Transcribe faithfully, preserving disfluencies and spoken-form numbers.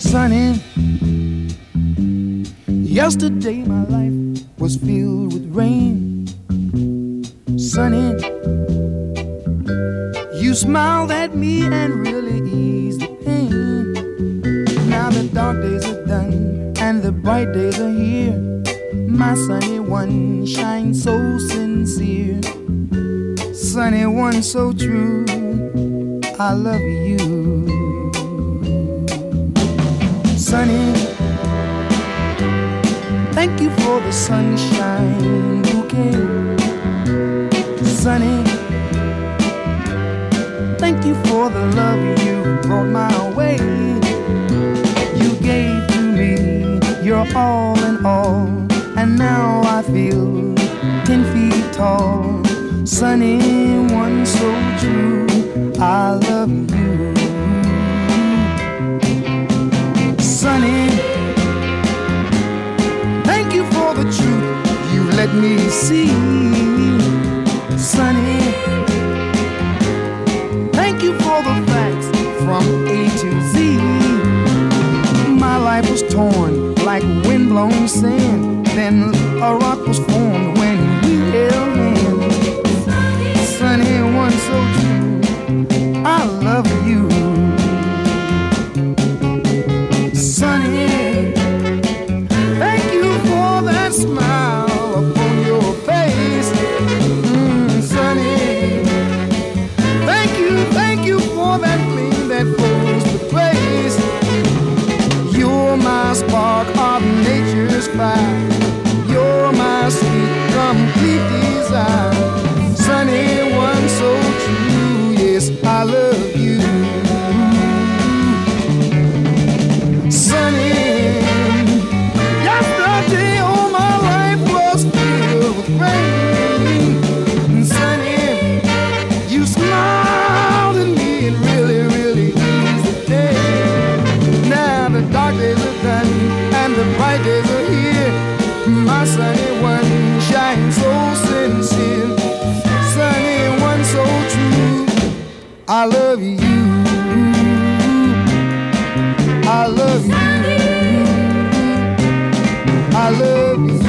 Sunny, yesterday my life was filled with rain. Sunny, you smiled at me and really eased the pain. Now the dark days are done and the bright days are here. My sunny one shines so sincere. Sunny one so true, I love you. Sunny, thank you for the sunshine bouquet. Sunny, thank you for the love you brought my way. You gave to me your all in all, and now I feel ten feet tall. Sunny one so true, I love you. Sunny, thank you for the truth you let me see. Sunny, thank you for the facts from A to Z. My life was torn like windblown sand, then a rock was formed when we held hands. Sunny one so true, I love you. Sunny, thank you for that smile upon your face. Mm, Sunny, thank you, thank you for that gleam that flows with grace. You're my spark of nature's fire. You're my sweet, complete desire. Sunny one so true, yes, I love you. Sunny, yesterday all my life was filled with rain. Sunny, you smiled at me and really, really eased the day. Now the dark days are done and the bright days are here. My sunny one shines so sincere. Sunny one so true, I love you. I love you. I love you.